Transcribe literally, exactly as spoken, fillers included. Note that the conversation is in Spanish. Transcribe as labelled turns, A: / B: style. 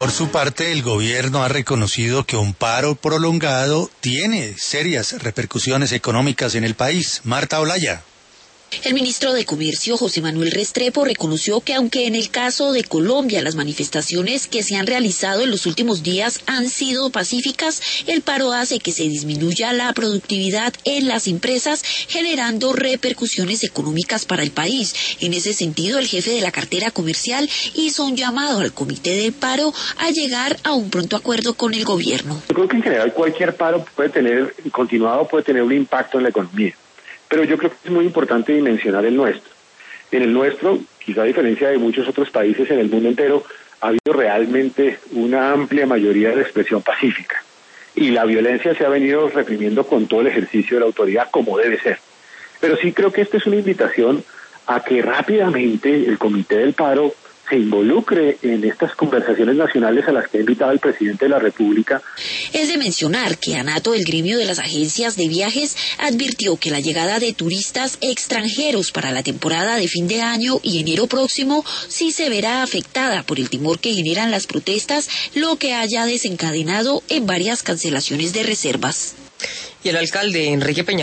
A: Por su parte, el gobierno ha reconocido que un paro prolongado tiene serias repercusiones económicas en el país. Marta Olaya.
B: El ministro de Comercio, José Manuel Restrepo, reconoció que aunque en el caso de Colombia las manifestaciones que se han realizado en los últimos días han sido pacíficas, el paro hace que se disminuya la productividad en las empresas, generando repercusiones económicas para el país. En ese sentido, el jefe de la cartera comercial hizo un llamado al comité del paro a llegar a un pronto acuerdo con el gobierno.
C: Yo creo que en general cualquier paro puede tener, continuado puede tener un impacto en la economía. Pero yo creo que es muy importante dimensionar el nuestro. En el nuestro, quizá a diferencia de muchos otros países en el mundo entero, ha habido realmente una amplia mayoría de expresión pacífica. Y la violencia se ha venido reprimiendo con todo el ejercicio de la autoridad como debe ser. Pero sí creo que esta es una invitación a que rápidamente el Comité del Paro se involucre en estas conversaciones nacionales a las que ha invitado el presidente de la República.
B: Es de mencionar que ANATO, el gremio de las agencias de viajes, advirtió que la llegada de turistas extranjeros para la temporada de fin de año y enero próximo sí se verá afectada por el temor que generan las protestas, lo que haya desencadenado en varias cancelaciones de reservas.
D: Y el alcalde Enrique Peña